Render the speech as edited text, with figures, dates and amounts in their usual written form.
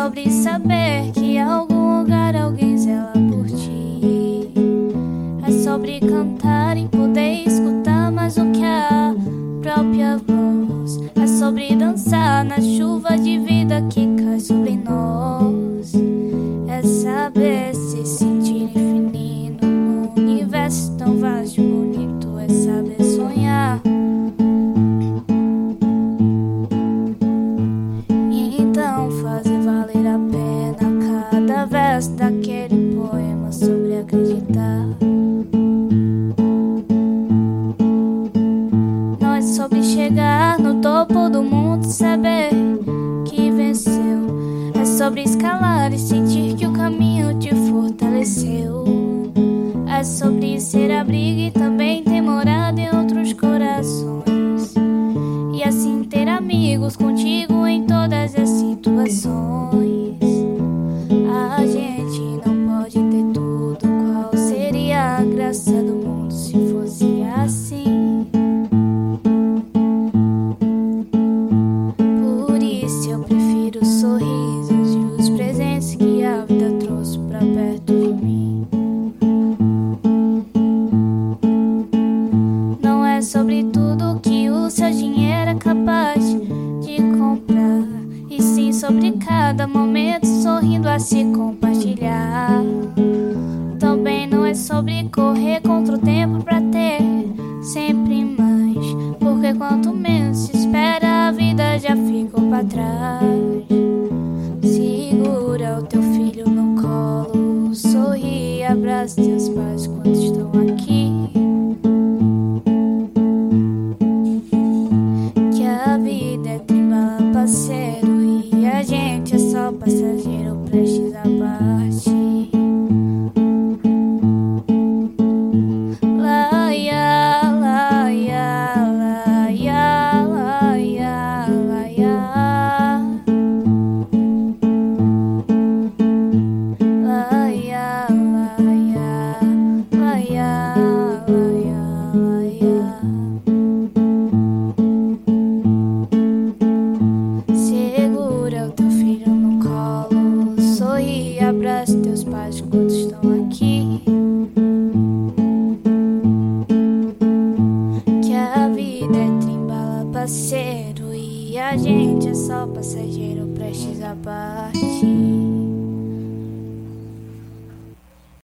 sobre saber que em algum lugar alguém zela por ti. É sobre cantar e poder escutar mais do que a própria voz. É sobre dançar na chuva de vida que cai sobre nós. É saber se sentir infinito num universo tão vasto e bonito. É saber sonhar e então fazer valer a pena cada verso daquele poema sobre acreditar. Não é sobre chegar no topo do mundo e saber que venceu. É sobre escalar e sentir que o caminho te fortaleceu. É sobre ser abrigo e também ter morado em outros corações. E assim ter amigos contigo em todas as situações. A gente não pode ter tudo. Qual seria a graça do mundo se fosse assim? Por isso eu prefiro os sorrisos e os presentes que a vida trouxe pra perto de mim. Não é sobre tudo que o seu dinheiro é capaz de comprar, e sim sobre cada momento sorrindo a se compartilhar. Também não é sobre correr contra o tempo pra ter sempre mais, porque quanto menos se espera a vida já ficou pra trás. Segura o teu filho no colo, sorri e abraça teus pais quando estão aqui. Que a vida é trembala, parceiro, e a gente é só passageiro prestes a partir. Laia, laia, laia, laia, laia. Laia, laia, laia, laia, laia. Segura o teu filho no colo, sorri e abraça teus pais quando estão aqui. Que a vida é trembala, parceiro, e a gente é só passageiro prestes a partir.